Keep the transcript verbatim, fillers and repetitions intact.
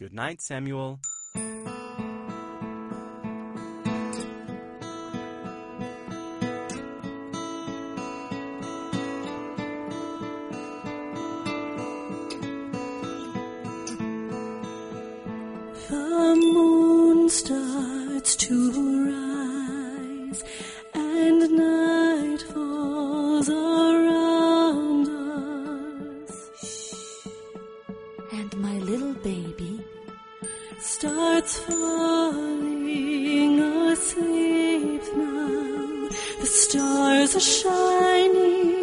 Good night, Samuel. The moon starts to rise, and night falls around us. And my little baby starts falling asleep now. The stars are shining